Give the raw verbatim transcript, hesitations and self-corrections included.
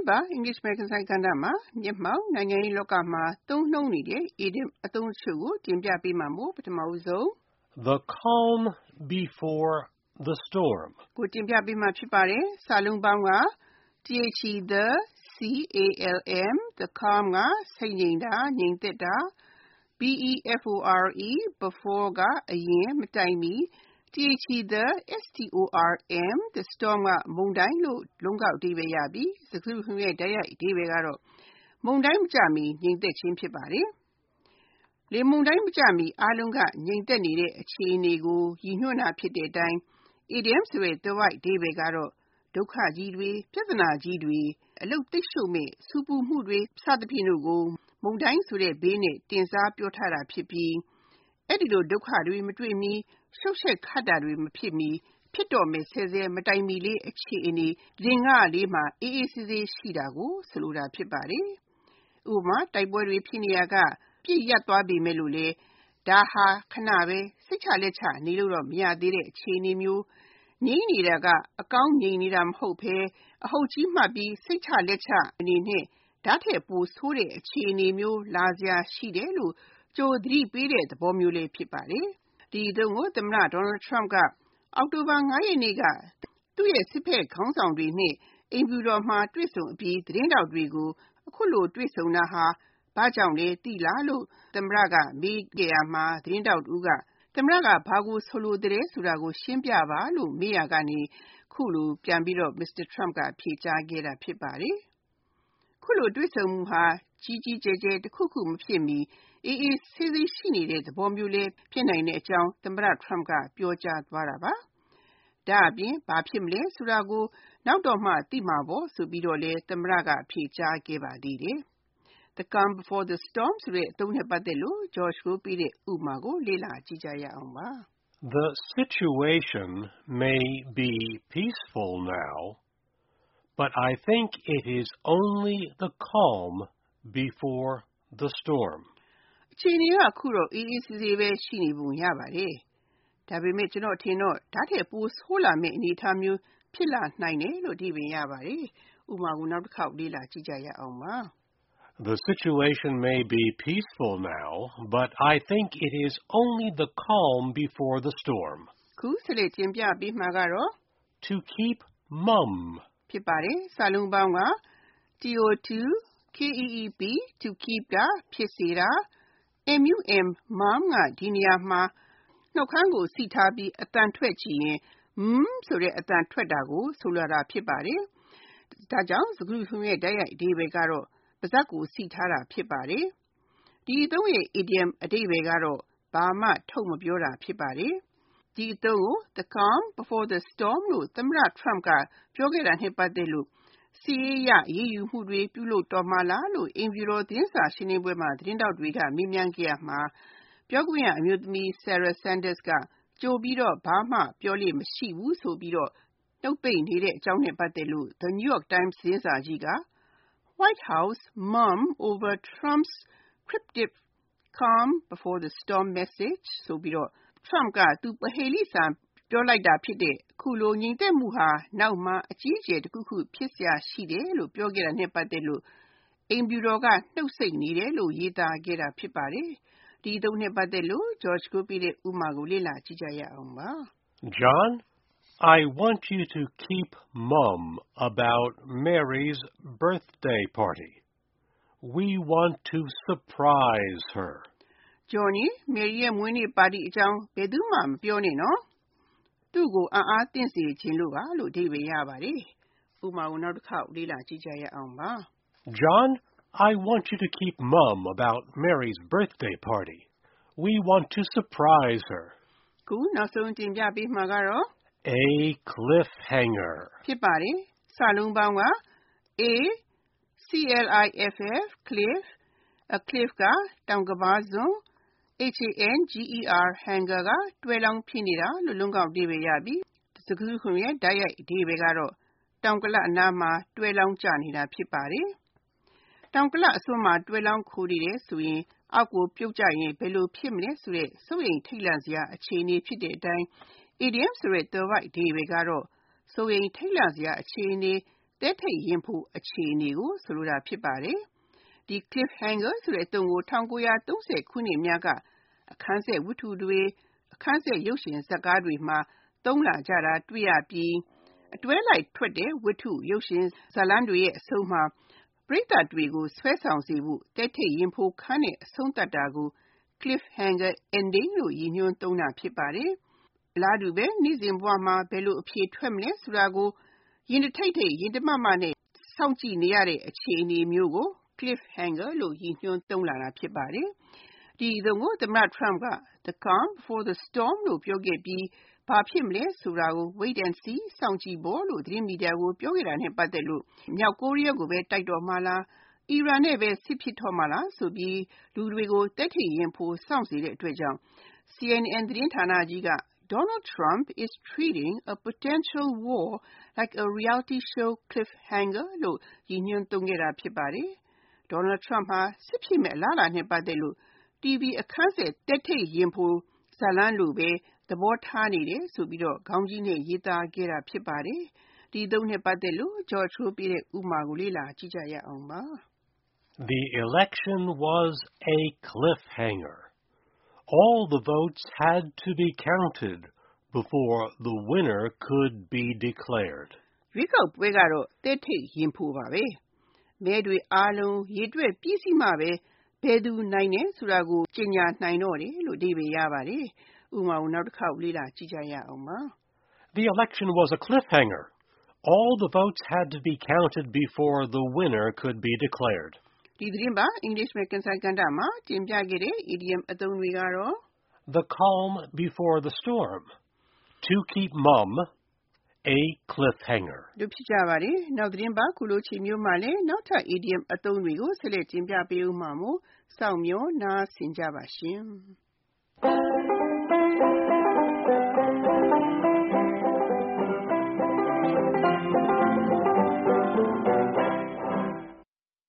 ပါ English American ဆိုင်ကဏ္ဍမှာမျက်မှောက်နိုင်ငံရေးလောကမှာသုံးနှုန်းနေတဲ့ idiom အသုံးအချို့ကိုတင်ပြပေးမှာမို့ပထမဆုံး The calm before the storm ကိုတင်ပြပေးမှာဖြစ်ပါတယ်။စာလုံးပေါင်းက the, the, C-A-L-M, the calm ကစိတ်ငြိမ်တာငြိမ်သက်တာ B-E-F-O-R-E, before ကအရင်မတိုင်မီ the, S-T-O-R-M, the storm ကမုန်တိုင်းလို့လုံးကောက်အဓိပ္ပာယ်ရပြီးစကားစုရဲ့တိုက်ရိုက်အဓိပ္ပာယ်ကတော့မုန်တိုင်းမကြမီငြိမ်သက်ခြင်းဖြစ်ပါတယ်။လေမုန်တိုင်းမကြမီအားလုံးကငြိမ်သက်နေတဲ့အခြေအနေကိုရည်ညွှန်းတာဖြစ်တဲ့အတိုင်း idiom ဆိုတဲ့သွယ်ဝိုက်အဓိပ္ပာယ်ကတော့ဒုက္ခကြီးတွေပြဿနာကြီးတွေအလုပ်သိပ်ရှုပ်မဲ့စူပူမှုတွေစသဖြင့်တို့ကိုမုန်တိုင်းဆိုတဲ့ဘေးနဲ့တင်စားပြောထားတာဖြစ်ပြီးအဲ့ဒီလိုဒုက္ခတွေမတွေ့မီရှုပ်ရှက်ခတ်တာတွေမဖြစ်မီဖြစ်တော့မယ်ဆဲဆဲမတိုင်မီလေးအခြေအနေရင်ကလေးမှာအေးအေးဆေးဆေးရှိတာကိုဆိုလိုတာဖြစ်ပါတယ်။ဥပမာတိုက်ပွဲတွေဖြစ်နေရကပြည့်ရပ်သွားပြီမဲ့လို့လေဒါဟာခဏပဲစိတ်ချလက်ချနေလို့တော့မရသေးတဲ့အခြေအနေမျိုးငြိမ့်နေတာကအကောင်းငြိမ်နေတာမဟုတ်ဘဲအဟုတ်ကြီးမှတ်ပြီးစိတ်ချလက်ချအနေနဲ့ဓာတ်ထက်ပိုဆိုးတဲ့အခြေအနေမျိုးလာစရာရှိတယ်လို့ကြိုသတိပေးတဲ့သဘောမျိုးလေးဖြစ်ပါတယ်။ဒီအသုံးကိုသမ္မတ Donald Trump ကအောက်တိုဘာ၅ရက်နေ့ကသူ့ရဲ့စစ်ဖက်ခေါင်းဆောင်တွေနဲ့အိမ်ဖြူတော်မှာတွေ့ဆုံအပြီးသတင်းတောက်တွေကိုအခုလိုတွေ့ဆုံတာဟာဘာကြောင့်လဲသိလားလို့သမ္မတကမေးကြရမှာသတင်းတောက်တူကသမ္မတကဘာကိုဆိုလိုတဲ့ဆိုတာကိုရှင်းပြပါလို့မေးရကနေခုလိုပြန်ပြီးတော့ Mr. Trump ကဖြေကြားခဲ့တာဖြစ်ပါတယ်။ခုလိုတွေ့ဆုံမှုဟာကြီးကြီးကျယ်ကျယ်တစ်ခုခုမဖြစ်မီအေးအေးဆေးဆေးရှိနေတဲ့သဘောမျိုးလေးဖြစ်နိုင်တဲ့အကြောင်းသမ္မတ Trump ကပြောကြားသွားတာပါ။ဒါအပြင်ဘာဖြစ်မလဲဆိုတာကိုနောက်တော့မှသိမှာပေါ့ဆိုပြီးတော့လေသမ္မတကဖြေကြားခဲ့ပါသေးတယ်။ The calm before the storm ဆိုတဲ့အသုံးနဲ့ပတ်သက်လို့ George ကိုပြတဲ့ဥပမာကိုလေ့လာကြည့်ကြရအောင်ပါ။ The situation may be peaceful now, but I think it is only the calm before the storm. အခြေအနေကအခုတော့အေးအေးဆေးဆေးပဲရှိနေပုံရပါတယ်။ဒါပေမဲ့ကျွန်တော်ထင်တော့ဓာတ်ထက်ပိုဆိုးလာမယ့်အနေအထားမျိုးဖြစ်လာနိုင်တယ်လို့အဓိပ္ပာယ်ရပါတယ်။ဥပမာကိုနောက်တစ်ခေါက်လေ့လာကြည့်ကြရအောင်ပါ။ The situation may be peaceful now, but I think it is only the calm before the storm. ခုဆက်လက်တင်ပြပေးမှာကတော့ To keep mum ဖြစ်ပါတယ်။စာလုံးပေါင်းက to keep to keep ကဖြစ်စေတာmum mum ကဒီနေရာမှာနှုတ်ခမ်းကိုစီထားပြီးအတန်ထွက်ကြည့်ရင် mm ဆိုတဲ့အတန်ထွက်တာကိုဆိုလိုတာဖြစ်ပါတယ်။ဒါကြောင့်စကားစုရဲ့တိုက်ရိုက်အဓိပ္ပာယ်ကတော့ပါးစပ်ကိုစီထားတာဖြစ်ပါတယ်။ဒီအသုံးရဲ့ idiom အဓိပ္ပာယ်ကတော့ဘာမှထုတ်မပြောတာဖြစ်ပါတယ်။ဒီအသုံးကို The calm before the storm လို့သမ္မတ Trump ကပြောခဲ့တာနဲ့ပတ်သက်လို့စစ်ရေးအရအရေးယူမှုတွေပြုလုပ်တော်မှာလားလို့အိမ်ဖြူတော်သတင်းစာရှင်းလင်းပွဲမှာသတင်းတောက်တွေကမေးမြန်းခဲ့ရမှာပြောခွင့်ရအမျိုးသမီး Sarah Sanders ကကြိုပြီးတော့ဘာမှပြောလို့မရှိဘူးဆိုပြီးတော့နှုတ်ပိတ်နေတဲ့အကြောင်းနဲ့ပတ်သက်လို့ The New York Times သတင်းစာကြီးက White House mum over Trump's cryptic calm before the storm message ဆိုပြီးတော့ Trump ကသူပဟေလိစာပြောလိုက်တာဖြစ်တဲ့အခုလိုငြိမ်သက်မှုဟာနောက်မှအကြီးအကျယ်တစ်ခုခုဖြစ်เสียရှိတယ်လို့ပြောခဲ့တာနဲ့ပတ်သက်လို့အိမ်ဖြူတော်ကနှုတ်ဆက်နေတယ်လို့ရေးသားခဲ့တာဖြစ်ပါတယ်။ဒီအသုံးနဲ့ပတ်သက်လို့ George ကိုပြတဲ့ဥပမာကိုလေ့လာကြည့်ကြရအောင်ပါ။ John, I want you to keep mum about Mary's birthday party. We want to surprise her. Johnny, Mary ရဲ့မွေးနေ့ပါတီအကြောင်းဘယ်သူမှမပြောနဲ့နော်။သူ့ကိုအံ့အားသင့်စေခြင်းလို့ပါလို့အဓိပ္ပာယ်ရပါတယ်။ဥပမာကိုနောက်တစ်ခေါက်လေ့လာကြည့်ကြရအောင်ပါ။ John, I want you to keep mum about Mary's birthday party. We want to surprise her. ခုနောက်ဆုံးတင်ပြပေးမှာကတော့ A cliffhanger ဖြစ်ပါတယ်။စာလုံးပေါင်းက A C L I F F cliff a cliff ကတောင်ကမ်းပါးစွန်း H A N G E R hanger ကတွဲလောင်းဖြစ်နေတာလို့လုံးကောက်အဓိပ္ပာယ်ရပြီးစကားစုခုရဲ့တိုက်ရိုက်အဓိပ္ပာယ်ကတော့တောင်ကလပ်အနားမှာတွဲလောင်းကျနေတာဖြစ်ပါတယ်။တောင်ကလပ်အစွန်းမှာတွဲလောင်းခိုးနေတယ်ဆိုရင်အောက်ကိုပြုတ်ကျရင်ဘယ်လိုဖြစ်မလဲဆိုတဲ့စိုးရိမ်ထိတ်လန့်စရာအခြေအနေဖြစ်တဲ့အတိုင်း idiom ဆိုတဲ့သွယ်ဝိုက်အဓိပ္ပာယ်ကတော့စိုးရိမ်ထိတ်လန့်စရာအခြေအနေတဲထိတ်ရင်ဖို့အခြေအနေကိုဆိုလိုတာဖြစ်ပါတယ်။ဒီ cliffhanger ဆိုတဲ့အသုံးကိုnineteen thirtyခုနှစ်များကအခန်းဆက်ဝတ္ထုတွေအခန်းဆက်ရုပ်ရှင်ဇာတ်ကားတွေမှာသုံးလာကြတာတွေ့ရပြီးအတွဲလိုက်ထွက်တဲ့ဝတ္ထုရုပ်ရှင်ဇာတ်လမ်းတွေရဲ့အဆုံးမှာပရိသတ်တွေကိုဆွဲဆောင်စေဖို့တဲထိတ်ရင်ဖို့ခန်းတဲ့အဆုံးသတ်တာကို cliffhanger ending လို့ရည်ညွှန်းသုံးတာဖြစ်ပါတယ်။အလားတူပဲနေ့စဉ်ဘဝမှာဘယ်လိုအဖြေထွက်မလဲဆိုတာကိုရင်တစ်ထိတ်ထိတ်ရင်တမမနဲ့စောင့်ကြည့်နေရတဲ့အခြေအနေမျိုးကို cliffhanger လို့ရည်ညွှန်းသုံးလာတာဖြစ်ပါတယ်။ဒီအသုံးကိုသမ္မတ Trump က The calm before the storm လို့ပြောခဲ့ပြီးဘာဖြစ်မလဲဆိုတာကို wait and see စောင့်ကြည့်ဖို့လို့သတင်းမီဒီယာကိုပြောခဲ့တာနဲ့ပတ်သက်လို့မြောက်ကိုရီးယားကိုပဲတိုက်တော့မှာလားအီရန်နဲ့ပဲစစ်ဖြစ်တော့မှာလားဆိုပြီးလူတွေကိုတက်ထိတ်ရင်ဖို့စောင့်စေတဲ့အတွက်ကြောင့် C N N သတင်းဌာနကြီးက Donald Trump is treating a potential war like a reality show cliffhanger လို့ရည်ညွှန်းသုံးခဲ့တာဖြစ်ပါတယ်။ Donald Trump ဟာစစ်ဖြစ်မဲ့အလားအလာနဲ့ပတ်သက်လို့ T V အခန်းဆက်တက်ထိတ်ရင်ဖို့ဇာတ်လမ်းလိုပဲသဘောထားနေတယ်ဆိုပြီးတော့ခေါင်းကြီးနဲ့ရေးသားခဲ့တာဖြစ်ပါတယ်။ဒီသုံးနဲ့ပတ်သက်လို့ George ကိုပြတဲ့ဥပမာကိုလေ့လာကြည့်ကြရအောင်ပါ။ The election was a cliffhanger. All the votes had to be counted before the winner could be declared. ရွေးကောက်ပွဲကတော့တဲထိတ်ရင်ဖို့ပါပဲ။မဲတွေအားလုံးရေတွက်ပြီးစီးမှပဲဘယ်သူနိုင်တယ်ဆိုတာကိုကြေညာနိုင်တော့တယ်လို့အဓိပ္ပာယ်ရပါတယ်။ဥပမာကိုနောက်တစ်ခေါက်လေ့လာကြည့်ကြရအောင်ပါ။ The election was a cliffhanger. All the votes had to be counted before the winner could be declared. ဒီသတင်းပါ English Meccansai ကဏ္ဍမှာတင်ပြခဲ့တဲ့ idiom အသုံးတွေကတော့ The calm before the storm, to keep mum, a cliffhanger. တို့ဖြစ်ကြပါတယ်။နောက်သတင်းပါခုလိုချိန်မျိုးမှာလည်းနောက်ထပ် idiom အသုံးတွေကိုဆက်လက်တင်ပြပေးဦးမှာမို့စောင့်မျှော်နားဆင်ကြပါရှင်။